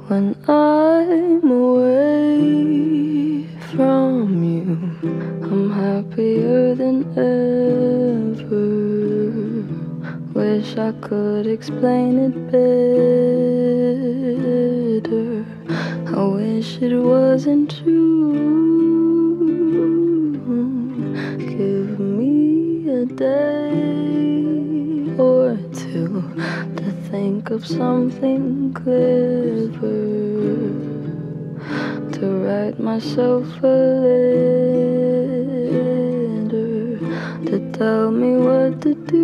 when I'm away from you. I'm happier than ever. Wish I could explain it better. I wish it wasn't true. Give me a day or two to think of something clever, to write myself a letter, to tell me what to do.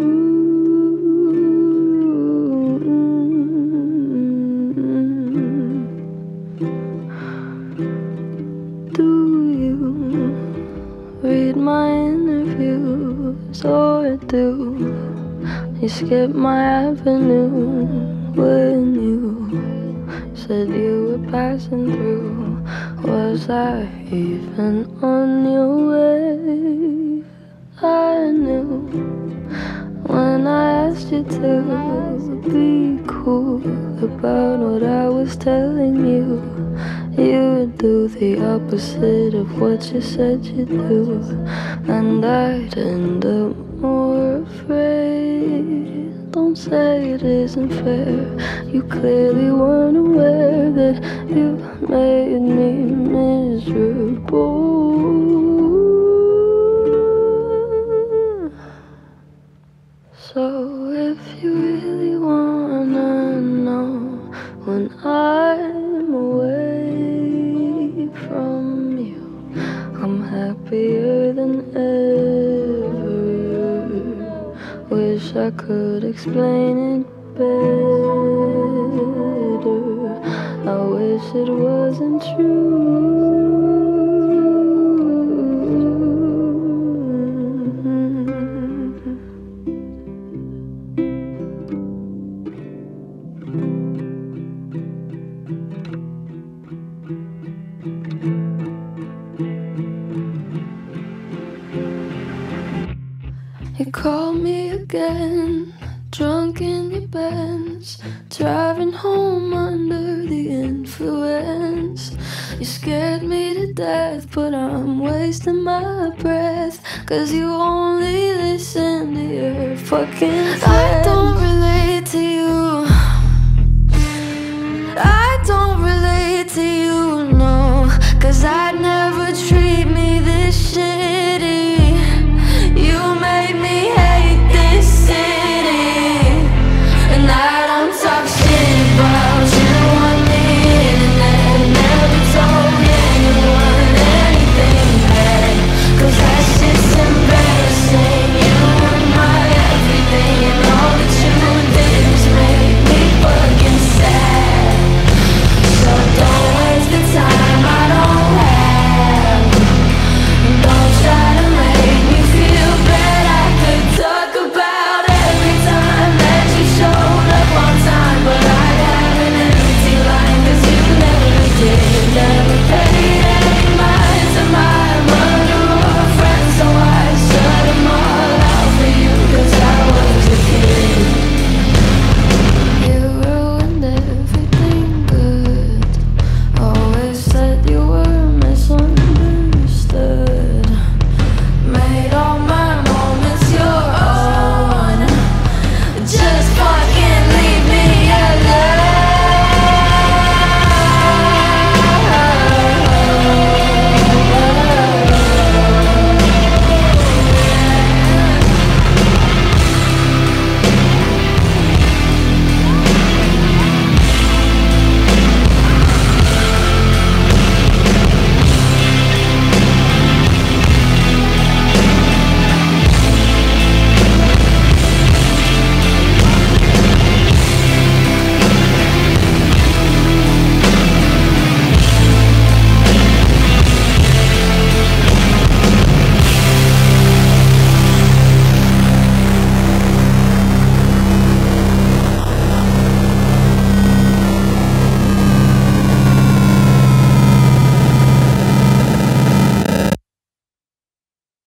Do you read my interviews, or do you skip my avenue when you said you were passing through? Was I even on your way? I knew when I asked you to be cool about what I was telling you, you would do the opposite of what you said you'd do, and I'd end up more afraid. Don't say it isn't fair. You clearly weren't aware that you made me miserable. So if you really wanna know when I'm away from you, I'm happier than ever. Wish I could explain it better. I wish it wasn't true. You called me again, drunk in your Benz, driving home under the influence. You scared me to death, but I'm wasting my breath, 'cause you only listen to your fucking friends. I don't